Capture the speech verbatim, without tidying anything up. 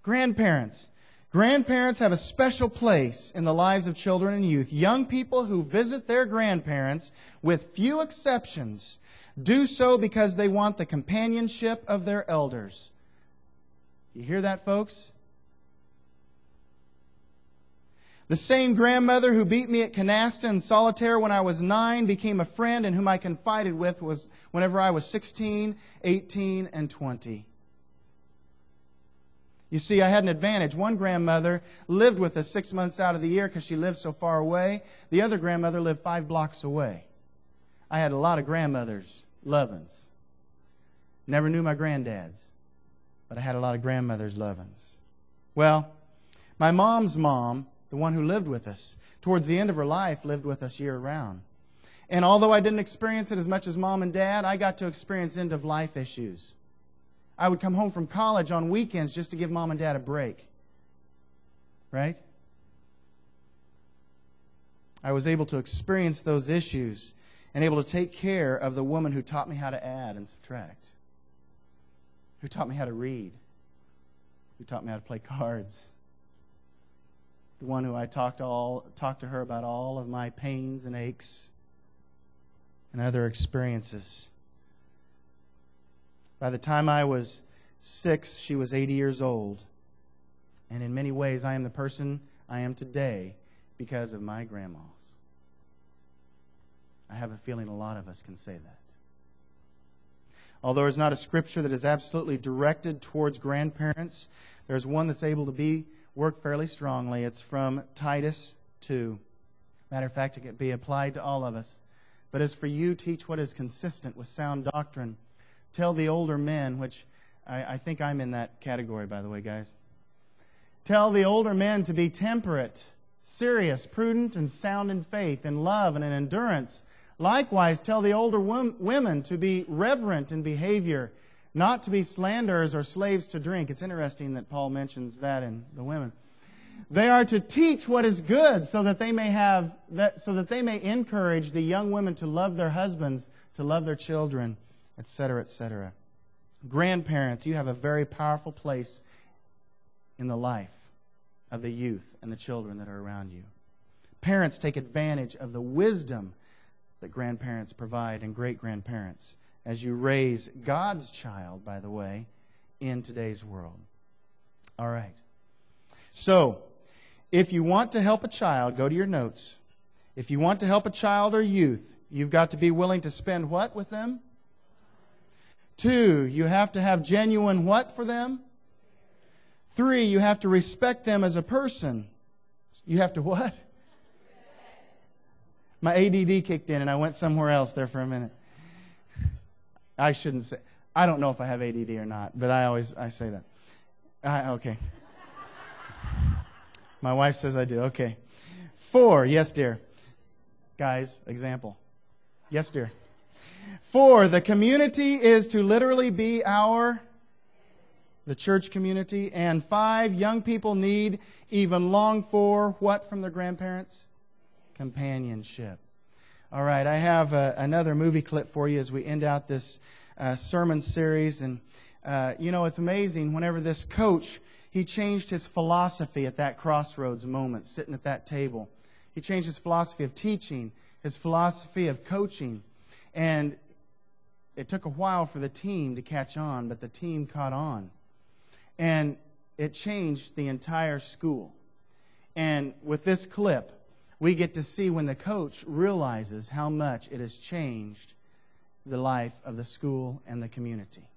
Grandparents. Grandparents have a special place in the lives of children and youth. Young people who visit their grandparents, with few exceptions, do so because they want the companionship of their elders. You hear that, folks? The same grandmother who beat me at canasta and solitaire when I was nine became a friend and whom I confided with was whenever I was sixteen, eighteen, and twenty. You see, I had an advantage. One grandmother lived with us six months out of the year because she lived so far away. The other grandmother lived five blocks away. I had a lot of grandmothers, lovins. Never knew my granddads, but I had a lot of grandmothers, lovins. Well, my mom's mom, the one who lived with us, towards the end of her life, lived with us year-round. And although I didn't experience it as much as Mom and Dad, I got to experience end-of-life issues. I would come home from college on weekends just to give Mom and Dad a break. Right? I was able to experience those issues and able to take care of the woman who taught me how to add and subtract, who taught me how to read, who taught me how to play cards, the one who I talked to, all, talked to her about all of my pains and aches and other experiences. By the time I was six, she was eighty years old. And in many ways, I am the person I am today because of my grandmas. I have a feeling a lot of us can say that. Although there's not a scripture that is absolutely directed towards grandparents, there's one that's able to be worked fairly strongly. It's from Titus two. Matter of fact, it can be applied to all of us. But as for you, teach what is consistent with sound doctrine. Tell the older men, which I, I think I'm in that category, by the way, guys. Tell the older men to be temperate, serious, prudent, and sound in faith, in love, and in endurance. Likewise, tell the older wom- women to be reverent in behavior, not to be slanderers or slaves to drink. It's interesting that Paul mentions that in the women. They are to teach what is good, so that they may have that, so that they may encourage the young women to love their husbands, to love their children, et cetera, et cetera. Grandparents, you have a very powerful place in the life of the youth and the children that are around you. Parents take advantage of the wisdom that grandparents provide and great-grandparents as you raise God's child, by the way, in today's world. All right. So, if you want to help a child, go to your notes. If you want to help a child or youth, you've got to be willing to spend what with them? Two, you have to have genuine what for them? Three, you have to respect them as a person. You have to what? My A D D kicked in and I went somewhere else there for a minute. I shouldn't say. I don't know if I have A D D or not, but I always I say that. I, okay. My wife says I do. Okay. Four, yes, dear. Guys, example. Yes, dear. Four, the community is to literally be our, the church community. And five, young people need, even long for, what from their grandparents? Companionship. All right, I have uh, another movie clip for you as we end out this uh, sermon series. And, uh, you know, it's amazing whenever this coach, he changed his philosophy at that crossroads moment, sitting at that table. He changed his philosophy of teaching, his philosophy of coaching. And it took a while for the team to catch on, but the team caught on. And it changed the entire school. And with this clip, we get to see when the coach realizes how much it has changed the life of the school and the community.